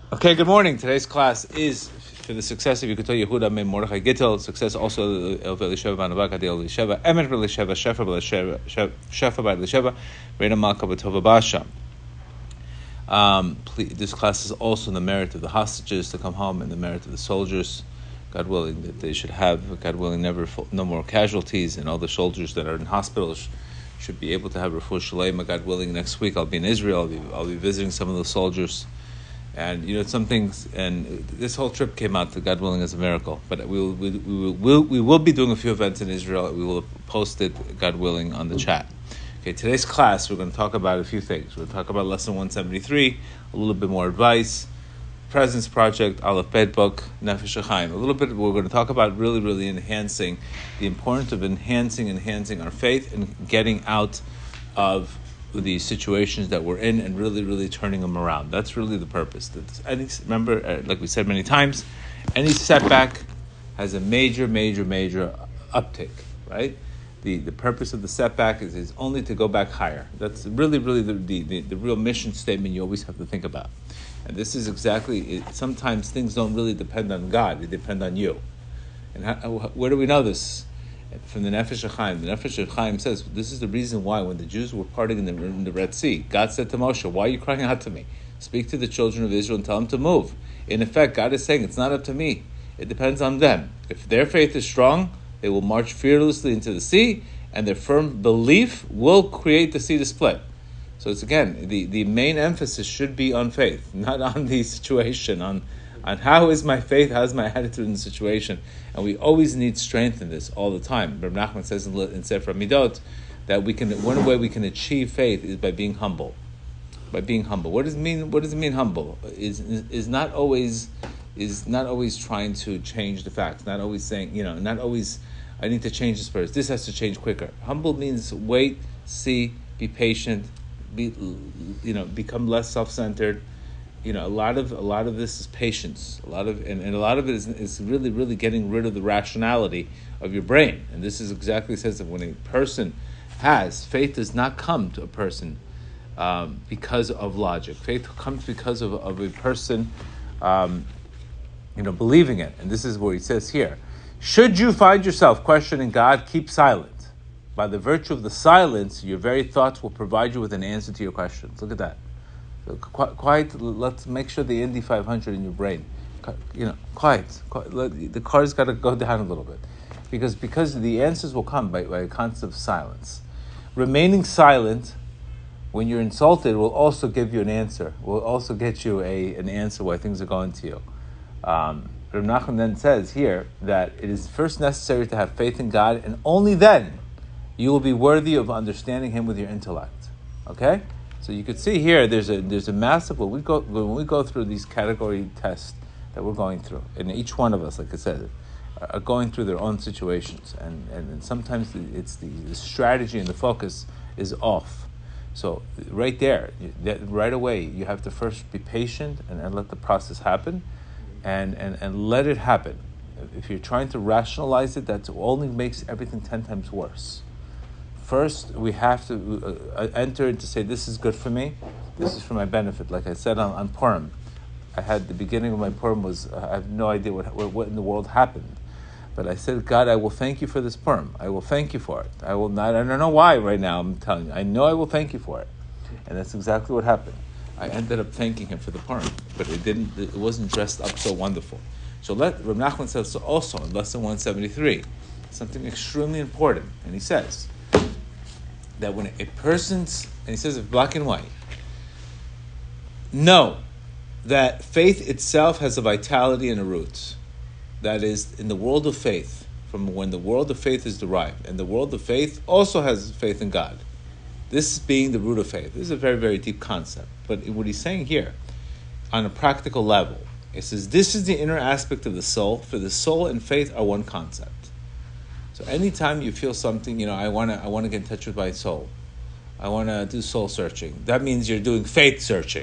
Okay, good morning. Today's class is for the success of Yekutei Yehuda Ben Mordechai Gittel, success also of Elisheva Ben Avak Adi Elisheva, Emet Elisheva, Shefa Bar Elisheva, Reina Malka B'Tova Basha. This class is also in the merit of the hostages to come home and the merit of the soldiers, God willing, that they should have, God willing, no more casualties, and all the soldiers that are in hospitals should be able to have refuah shalema. God willing, next week I'll be in Israel. I'll be visiting some of those soldiers. And some things, and this whole trip came out to God willing as a miracle. But we will be doing a few events in Israel. We will post it, God willing, on the chat. Okay, today's class we're going to talk about a few things. We're going to talk about lesson 173, a little bit more advice, Presence Project, Aleph Bet book, Nefesh HaChaim. A little bit. We're going to talk about really enhancing the importance of enhancing our faith and getting out of the situations that we're in and really turning them around. That's really the purpose. Remember, like we said many times, any setback has a major uptick, right? The purpose of the setback is only to go back higher. That's really the real mission statement you always have to think about. And this is exactly it. Sometimes things don't really depend on God, they depend on you. And where do we know this? From the Nefesh HaChaim. The Nefesh HaChaim says, this is the reason why when the Jews were parting in the Red Sea, God said to Moshe, why are you crying out to me? Speak to the children of Israel and tell them to move. In effect, God is saying, it's not up to me. It depends on them. If their faith is strong, they will march fearlessly into the sea, and their firm belief will create the sea to split. So it's again, the main emphasis should be on faith, not on the situation, on how is my faith, how is my attitude in the situation. And we always need strength in this all the time. Reb Nachman says in Sefer Midot that one way we can achieve faith is by being humble. By being humble. What does it mean humble? Is not always trying to change the facts, not always saying, not always I need to change this first. This has to change quicker. Humble means wait, see, be patient, become less self-centered. A lot of this is patience. A lot of it is really getting rid of the rationality of your brain. And this is exactly says that when a person has faith, does not come to a person because of logic. Faith comes because of a person, believing it. And this is where he says here: should you find yourself questioning God, keep silent. By the virtue of the silence, your very thoughts will provide you with an answer to your questions. Look at that. Quiet. Let's make sure the Indy 500 in your brain. Quiet. The car's got to go down a little bit, because the answers will come by a concept of silence. Remaining silent when you're insulted will also give you an answer. Will also get you an answer why things are going to you. Reb Nachman then says here that it is first necessary to have faith in God, and only then you will be worthy of understanding Him with your intellect. Okay. So you could see here, there's a massive, when we go through these category tests that we're going through, and each one of us, like I said, are going through their own situations, and sometimes it's the strategy and the focus is off. So right there, right away, you have to first be patient and let the process happen, and let it happen. If you're trying to rationalize it, that only makes everything 10 times worse. First, we have to enter to say, this is good for me, this is for my benefit. Like I said on Purim, I had the beginning of my Purim was, I have no idea what in the world happened. But I said, God, I will thank you for this Purim. I will thank you for it. I don't know why right now, I'm telling you. I know I will thank you for it. And that's exactly what happened. I ended up thanking him for the Purim, but it wasn't dressed up so wonderful. So Reb Nachman says also in lesson 173, something extremely important. And he says, that when a person's, and he says it black and white, know that faith itself has a vitality and a root. That is, in the world of faith, from when the world of faith is derived, and the world of faith also has faith in God. This being the root of faith. This is a very deep concept. But what he's saying here, on a practical level, he says this is the inner aspect of the soul, for the soul and faith are one concept. So anytime you feel something, I want to get in touch with my soul. I want to do soul searching. That means you're doing faith searching.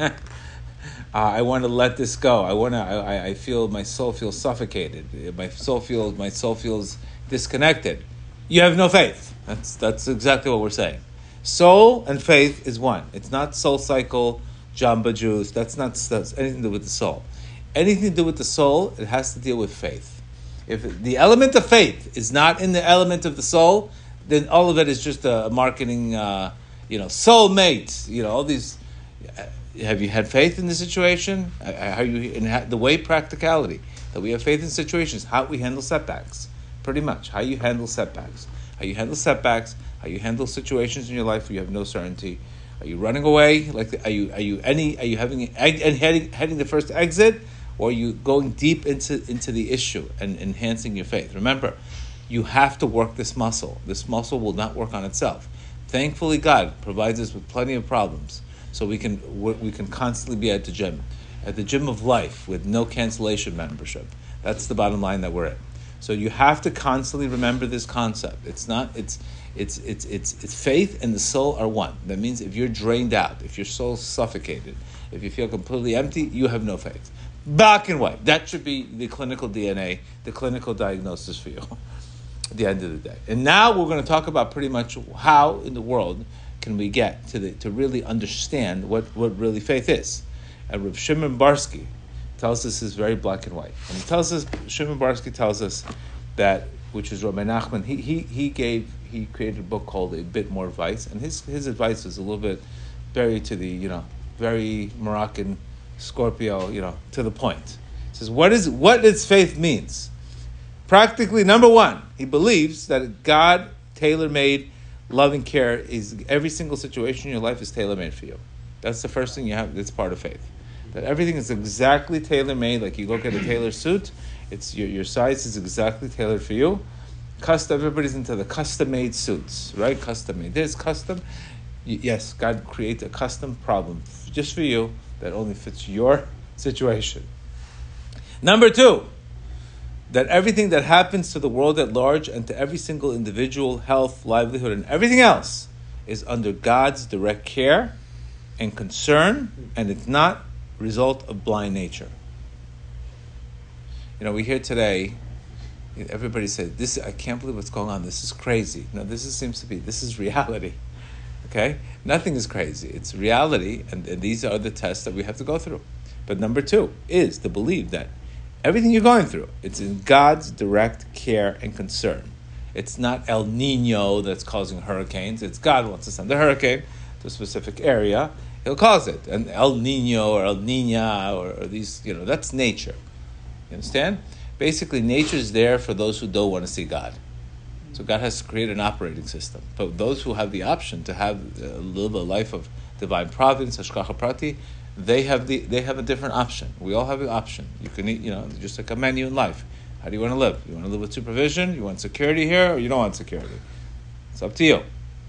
I want to let this go. I feel my soul feels suffocated. My soul feels disconnected. You have no faith. That's exactly what we're saying. Soul and faith is one. It's not soul cycle, Jamba Juice. That's anything to do with the soul. Anything to do with the soul, it has to deal with faith. If the element of faith is not in the element of the soul, then all of it is just a marketing, soulmate. All these. Have you had faith in the situation? How you in the way practicality that we have faith in situations? How we handle setbacks, pretty much. How you handle setbacks. How you handle setbacks. How you handle situations in your life where you have no certainty. Are you running away? Are you heading the first exit, or are you going deep into the issue and enhancing your faith? Remember, you have to work this muscle. This muscle will not work on itself. Thankfully, God provides us with plenty of problems, so we can constantly be at the gym of life with no cancellation membership. That's the bottom line that we're in. So you have to constantly remember this concept. It's faith and the soul are one. That means if you're drained out, if your soul's suffocated, if you feel completely empty, you have no faith. Black and white. That should be the clinical DNA, the clinical diagnosis for you at the end of the day. And now we're going to talk about pretty much how in the world can we get to really understand what really faith is. And Rav Shimon Barsky tells us this very black and white. And Shimon Barsky tells us that, which is Rabbi Nachman, he created a book called A Bit More Advice, and his advice is a little bit very to the, very Moroccan Scorpio, to the point. He says, what does faith means? Practically, number one, he believes that God tailor-made loving care is every single situation in your life is tailor-made for you. That's the first thing you have. That's part of faith. That everything is exactly tailor-made. Like you look at a tailor suit, it's your size is exactly tailored for you. Everybody's into the custom-made suits, right? Custom-made. There's custom. Yes, God creates a custom problem just for you that only fits your situation. Number two, that everything that happens to the world at large and to every single individual, health, livelihood, and everything else is under God's direct care and concern, and it's not result of blind nature. We hear today, everybody says, I can't believe what's going on. This is crazy. No, this is reality. Okay? Nothing is crazy. It's reality, and these are the tests that we have to go through. But number two is to believe that everything you're going through, it's in God's direct care and concern. It's not El Nino that's causing hurricanes. It's God wants to send a hurricane to a specific area. He'll cause it. And El Nino or El Nina or these, that's nature. You understand? Basically, nature is there for those who don't want to see God. So God has to create an operating system. But those who have the option to live a life of divine providence, hashgacha prati, they have a different option. We all have an option. You can eat, just like a menu in life. How do you want to live? You want to live with supervision? You want security here, or you don't want security? It's up to you.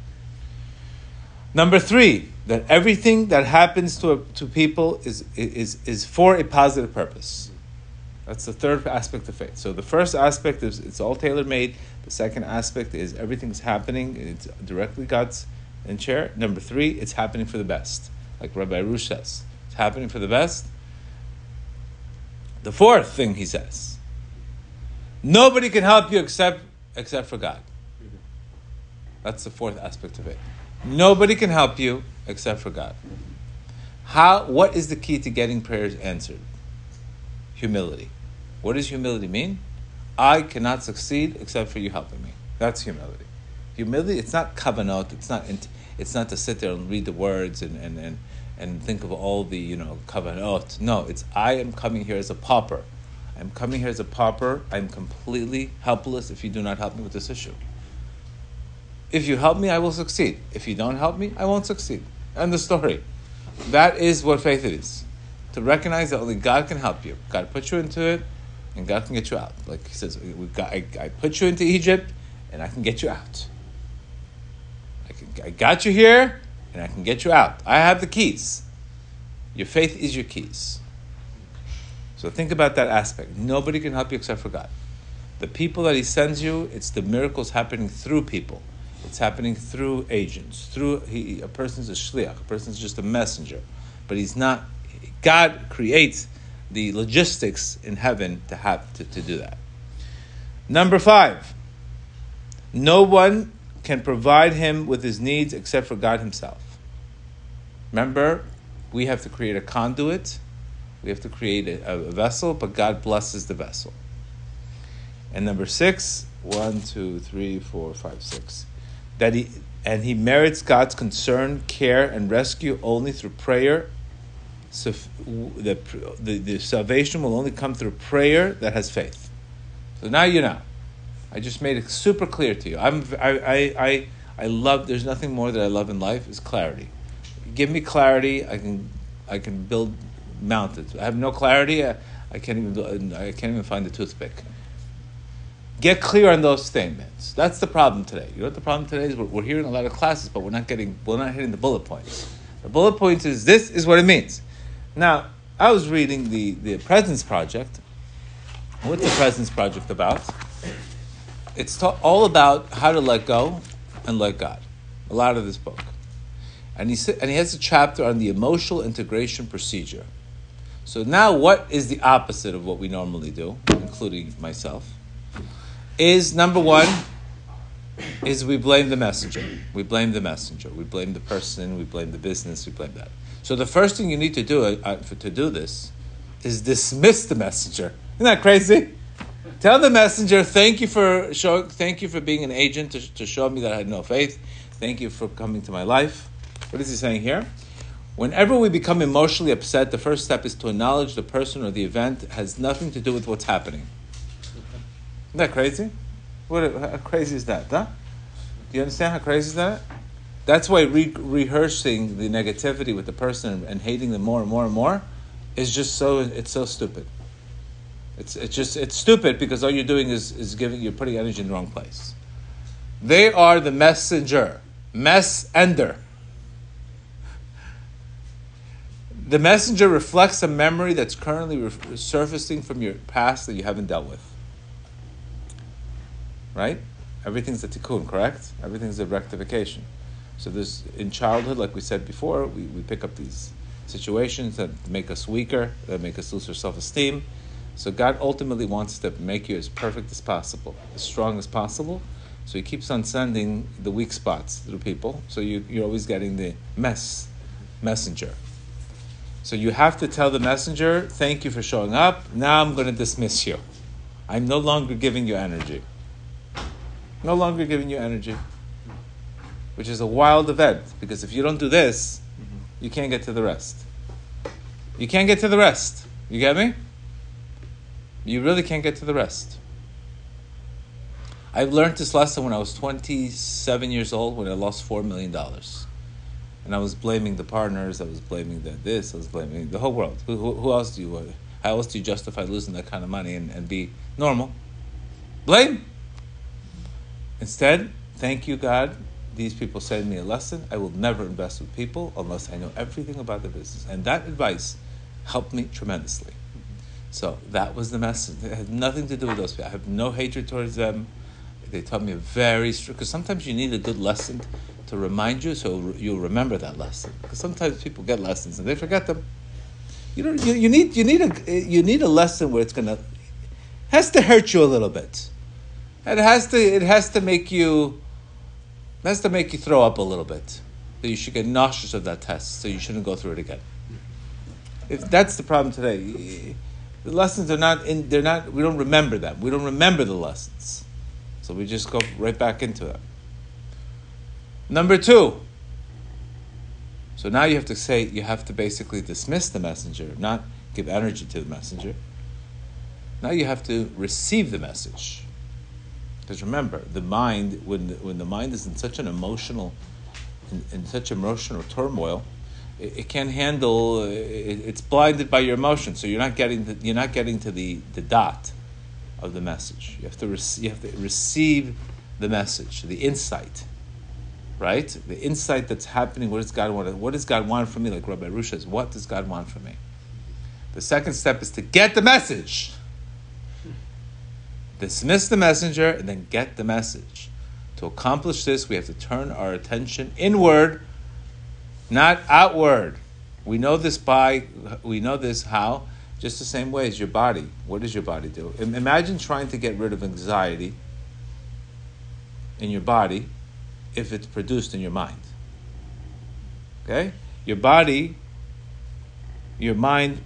Number three, that everything that happens to people is for a positive purpose. That's the third aspect of faith. So the first aspect is it's all tailor-made. The second aspect is everything's happening. It's directly God's in chair. Number three, it's happening for the best. Like Rabbi Arush says, it's happening for the best. The fourth thing he says, nobody can help you except for God. That's the fourth aspect of it. Nobody can help you except for God. What is the key to getting prayers answered? Humility. What does humility mean? I cannot succeed except for you helping me. That's humility. Humility, it's not kavanot, it's not to sit there and read the words and think of all the, kavanot. No, it's I am coming here as a pauper. I'm coming here as a pauper. I'm completely helpless if you do not help me with this issue. If you help me, I will succeed. If you don't help me, I won't succeed. End the story. That is what faith is. To recognize that only God can help you. God put you into it, and God can get you out. Like he says, I put you into Egypt, and I can get you out. I got you here, and I can get you out. I have the keys. Your faith is your keys. So think about that aspect. Nobody can help you except for God. The people that he sends you, it's the miracles happening through people. It's happening through agents. A person's a shliach. A person's just a messenger. But he's not. God creates the logistics in heaven to have to do that. Number 5. No one can provide him with his needs except for God himself. Remember, We have to create a conduit. We have to create a vessel, but God blesses the vessel. And number 6, 1, 2, 3, 4, 5, 6. He merits God's concern, care, and rescue only through prayer. So the salvation will only come through prayer that has faith. So now you know. I just made it super clear to you. I love. There's nothing more that I love in life is clarity. Give me clarity, I can build mountains. I have no clarity. I can't even find a toothpick. Get clear on those statements. That's the problem today. You know what the problem today is? We're hearing a lot of classes, but we're not hitting the bullet points. The bullet points is this is what it means. Now, I was reading the Presence Project. What's the Presence Project about? It's all about how to let go and let God. A lot of this book. And he has a chapter on the emotional integration procedure. So now what is the opposite of what we normally do, including myself? Is number 1, is we blame the messenger. We blame the messenger. We blame the person. We blame the business. We blame that. So the first thing you need to do to do this is dismiss the messenger. Isn't that crazy? Tell the messenger, thank you for being an agent to show me that I had no faith. Thank you for coming to my life. What is he saying here? Whenever we become emotionally upset, the first step is to acknowledge the person or the event has nothing to do with what's happening. Isn't that crazy? How crazy is that? Huh? Do you understand how crazy is that? That's why rehearsing the negativity with the person and hating them more and more and more is just so stupid. It's stupid because all you're doing is you're putting energy in the wrong place. They are the messenger, mess-ender. The messenger reflects a memory that's currently surfacing from your past that you haven't dealt with. Right? Everything's a tikkun, correct? Everything's a rectification. So there's, in childhood, like we said before, we pick up these situations that make us weaker, that make us lose our self-esteem. So God ultimately wants to make you as perfect as possible, as strong as possible. So he keeps on sending the weak spots through people. So you're always getting the messenger. So you have to tell the messenger, thank you for showing up. Now I'm going to dismiss you. I'm no longer giving you energy. No longer giving you energy. Which is a wild event. Because if you don't do this, you can't get to the rest. You can't get to the rest. You get me? You really can't get to the rest. I learned this lesson when I was 27 years old, when I lost $4 million. And I was blaming the partners, I was blaming I was blaming the whole world. Who else do you, how else do you justify losing that kind of money and be normal? Blame. Instead, thank you, God. These people send me a lesson. I will never invest with people unless I know everything about the business. And that advice helped me tremendously. So that was the message. It had nothing to do with those people. I have no hatred towards them. They taught me a very strict, because sometimes you need a good lesson to remind you so you'll remember that lesson. Because sometimes people get lessons and they forget them. You need a lesson where has to hurt you a little bit. It has to make you throw up a little bit. So you should get nauseous of that test, so you shouldn't go through it again. If that's the problem today, the lessons we don't remember them. We don't remember the lessons. So we just go right back into it. Number 2. So now you have to basically dismiss the messenger, not give energy to the messenger. Now you have to receive the message. Because remember, the mind, when the mind is in such an emotional turmoil, it can't handle. It's blinded by your emotions, so you're not getting to the dot of the message. You have to receive the message, the insight, right? The insight that's happening. What does God want? What does God want from me? Like Rabbi Rush says, what does God want from me? The second step is to get the message. Dismiss the messenger and then get the message. To accomplish this, we have to turn our attention inward, not outward. We know this how? Just the same way as your body. What does your body do? Imagine trying to get rid of anxiety in your body if it's produced in your mind. Okay? Your body Your mind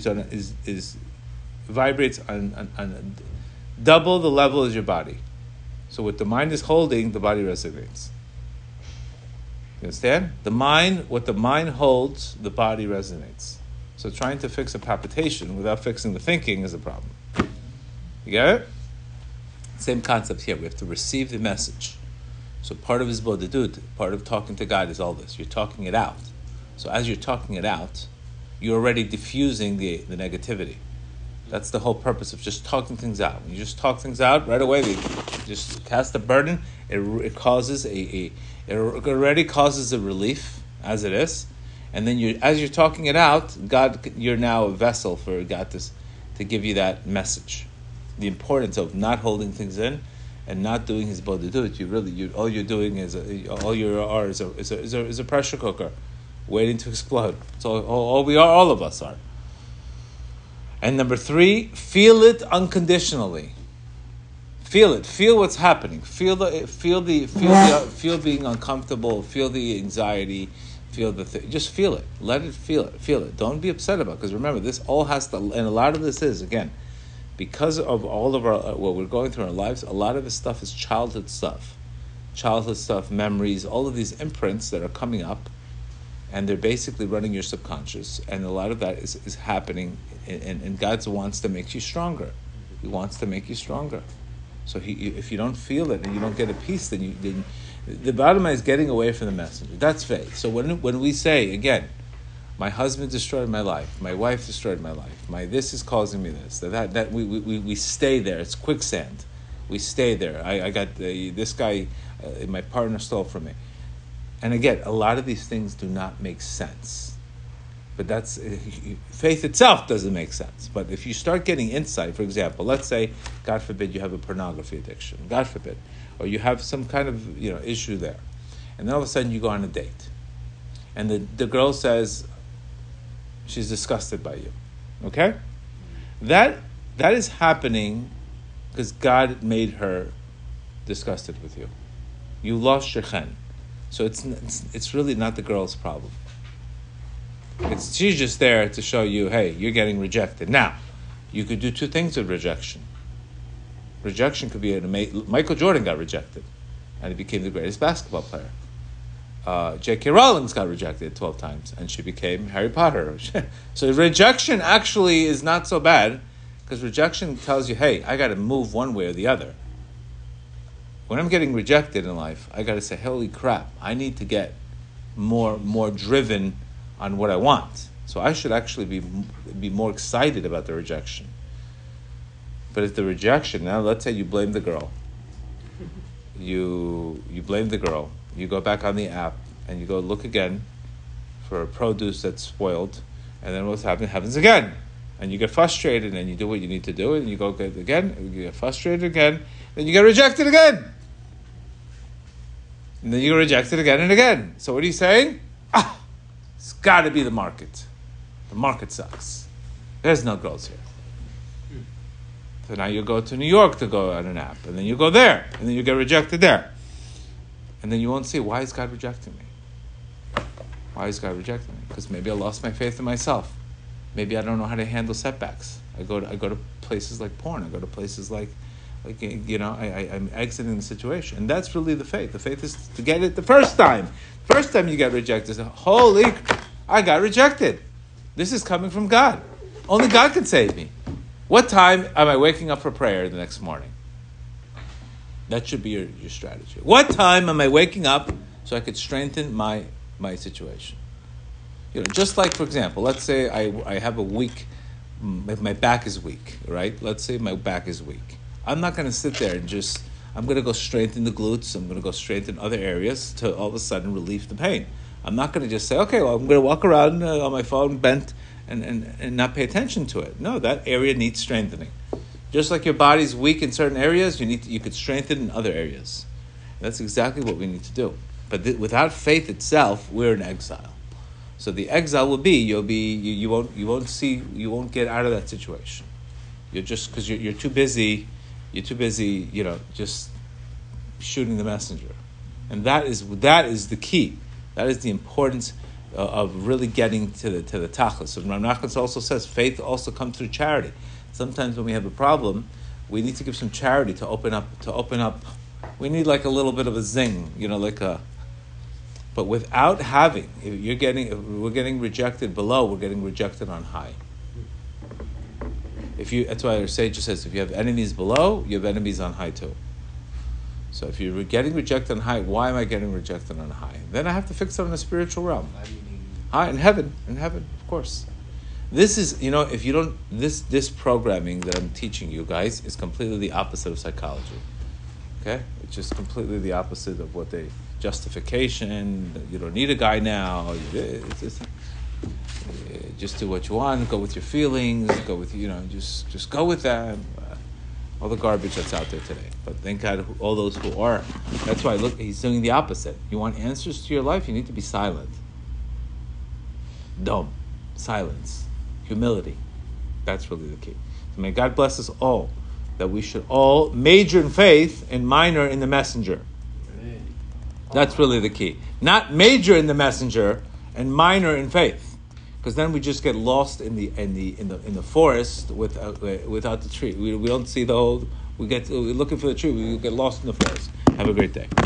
vibrates on double the level as your body. So what the mind is holding, the body resonates. You understand? What the mind holds, the body resonates. So trying to fix a palpitation without fixing the thinking is a problem. You get it? Same concept here. We have to receive the message. So part of his bodhidut, part of talking to God is all this. You're talking it out. So as you're talking it out, you're already diffusing the negativity. That's the whole purpose of just talking things out. When you just talk things out, right away, they just cast a burden. It causes it already causes a relief as it is. And then as you're talking it out, God, you're now a vessel for God to give you that message. The importance of not holding things in and not doing his bodhidut. All you're doing is a pressure cooker waiting to explode. So all we are, all of us are. And number 3, feel it unconditionally. Feel it. Feel what's happening. Feel being uncomfortable. Feel the anxiety. Feel the thing. Just feel it. Let it feel it. Feel it. Don't be upset about it. Because remember, this all has to, and a lot of this is, again, because of all of our what we're going through in our lives, a lot of this stuff is childhood stuff, memories, all of these imprints that are coming up, and they're basically running your subconscious, and a lot of that is happening, and God wants to make you stronger. He wants to make you stronger. So if you don't feel it and you don't get a peace, then the bottom line is getting away from the messenger. That's faith. So when we say, again, my husband destroyed my life, my wife destroyed my life, this is causing me this, that we stay there. It's quicksand. We stay there. I got this guy, my partner stole from me. And again, a lot of these things do not make sense. But that's, faith itself doesn't make sense. But if you start getting insight, for example, let's say, God forbid, you have a pornography addiction, God forbid, or you have some kind of issue there, and then all of a sudden you go on a date, and the girl says she's disgusted by you, okay? That is happening because God made her disgusted with you. You lost your chen. So it's really not the girl's problem. She's just there to show you, hey, you're getting rejected. Now, you could do 2 things with rejection. Rejection could be Michael Jordan got rejected, and he became the greatest basketball player. J.K. Rowling got rejected 12 times, and she became Harry Potter. So rejection actually is not so bad, because rejection tells you, hey, I got to move one way or the other. When I'm getting rejected in life, I got to say, holy crap, I need to get more driven on what I want. So I should actually be more excited about the rejection. But if the rejection, now let's say you blame the girl. You blame the girl. You go back on the app and you go look again for a produce that's spoiled, and then what's happening happens again. And you get frustrated and you do what you need to do, and you go again, you get frustrated again, then you get rejected again. And then you get rejected again and again. So what are you saying? It's got to be the market. The market sucks. There's no girls here. So now you go to New York to go on an app, and then you go there, and then you get rejected there. And then you won't say, why is God rejecting me? Why is God rejecting me? Because maybe I lost my faith in myself. Maybe I don't know how to handle setbacks. I go to places like porn. I go to places like I'm exiting the situation. And that's really the faith. The faith is to get it the first time. First time you get rejected, holy, I got rejected. This is coming from God. Only God can save me. What time am I waking up for prayer the next morning? That should be your strategy. What time am I waking up so I could strengthen my situation? Just like, for example, let's say I have a weak, my back is weak, right? Let's say my back is weak. I'm not going to sit there and I'm going to go strengthen the glutes. I'm going to go strengthen other areas to all of a sudden relieve the pain. I'm not going to just say, okay, well, I'm going to walk around on my phone bent and not pay attention to it. No, that area needs strengthening. Just like your body's weak in certain areas, you could strengthen in other areas. That's exactly what we need to do. But without faith itself, we're in exile. So the exile will be you won't get out of that situation. You're just because you're too busy. You're too busy, just shooting the messenger. And that is the key. That is the importance. of really getting to the tachlis. So Rav Nachman also says faith also comes through charity. Sometimes when we have a problem, we need to give some charity to open up. We need like a little bit of a zing, but without having, if we're getting rejected below, we're getting rejected on high. That's why our sage says, if you have enemies below, you have enemies on high too. So if you're getting rejected on high, why am I getting rejected on high? Then I have to fix it in the spiritual realm. High in heaven, of course. This is, if you don't, this programming that I'm teaching you guys is completely the opposite of psychology. Okay? It's just completely the opposite of what justification, you don't need a guy now, just do what you want, go with your feelings, go with, just go with that. All the garbage that's out there today. But thank God, all those who are. That's why, look, he's doing the opposite. You want answers to your life, you need to be silent. Dom. Silence. Humility. That's really the key. So may God bless us all, that we should all major in faith and minor in the messenger. That's really the key. Not major in the messenger and minor in faith. Because then we just get lost in the forest without the tree. We don't see the whole. We're looking for the tree. We get lost in the forest. Have a great day.